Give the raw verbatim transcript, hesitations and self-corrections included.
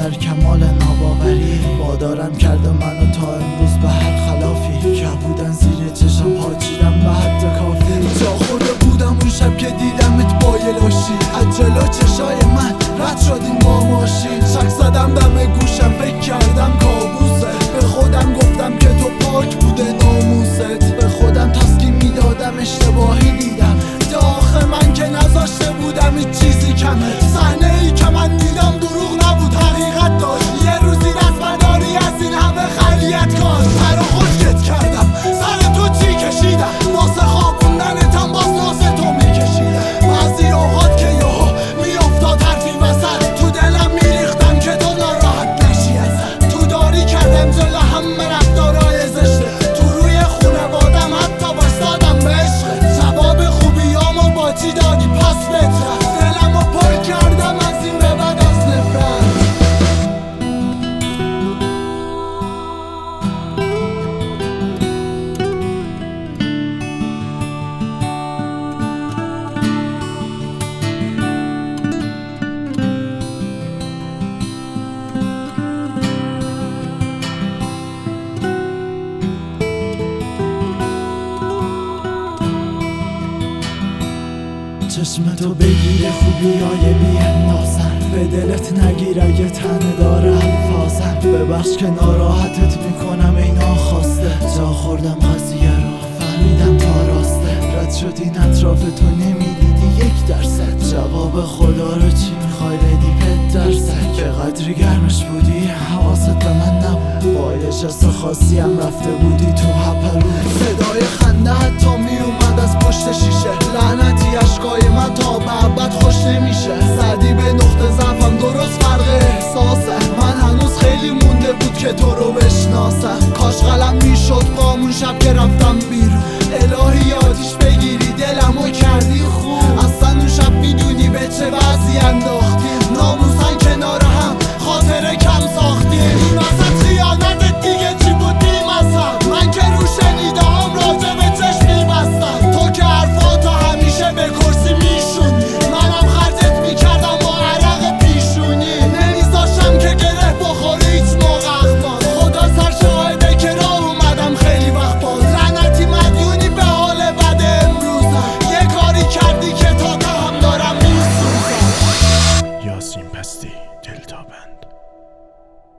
در کمال ناباوری وادارم کرده منو تا امروز به هر خلافی که بودن زیر چشم پاچیدم به حد کافی. جا خورده بودم اون شب که دیدمت با یه لاشی از جلو چشای من رد شدیم با ماشین. شک زدم دم گوشم فکر کردم کابوسه، به خودم گفتم که تو پاک بوده ناموست. به خودم تسکین میدادم اشتباهی دیدم داخل من که نذاشته بودم هیچ چیزی کمه. صحنه ای که من دیدم دروغ نبود حقیقت داشت. یه روزی دست برداری از این همه خیلیت کار پر و خشکت کردم سر تو چی کشیدم واسه خوابوندنتم باز ناسه تو میکشیدم. بعضی اوقات که یهو میافتاد حرفی وسط تو دلم میریختم که تو ناراحت نشی ازت. تو داری کردم جلو همه رفتارای زشته، تو روی خونوادم حتی بایستادم به عشقت. جواب خوبیامو با چی دادی پس بهتر دلمو پر کردم از این به بعد از نفرت. چشم تو بگیره خوبیای بی‌اندازم، به دلت نگیر اگه تنه داره الفاظم. ببخش که ناراحتت میکنم ای ناخواسته، جا خوردم قضیه رو فهمیدم تا راسته. رد شدین اطراف تو نمیدیدی یک درصد، جواب خدا رو چی میخوای بدی پت درصد. که قدری گرمش بودی حواست به من نبود، با یه جست خاصی هم رفته بودی تو هپرو. صدای خنده حتی میومد از پشت شیشه، لعنتی اشکای من تا به ابد خوش نمیشه. زدی به نقطه ضعفم درست فرق احساسه، من هنوز خیلی مونده بود که تو رو بشناسم. کاش قلم میشد با اون شب که رفتم بیرون، الهی یادیش بگیری دلمو کردی خوب. اصلا اون شب میدونی به چه وضعی انداختیم، ناموسن کنار هم خاطره کم ساختیم. این وسط خیانتت دیگه چی بود بیمزم، من که رو شنیده هم راجع به چشمی بستم. تو که حرفاتو همیشه به کرسی میشونی، منم خرجت میکردم با عرق پیشونی. نمیذاشم که گره بخوره هیچ موقع اخبار، خدا سر شاهده که راه اومدم خیلی وقت باز. لعنتی مدیونی به حال بد امروزم، یه کاری کردی که تا تا هم دارم میسوزم. یاسین پستی دلتابند.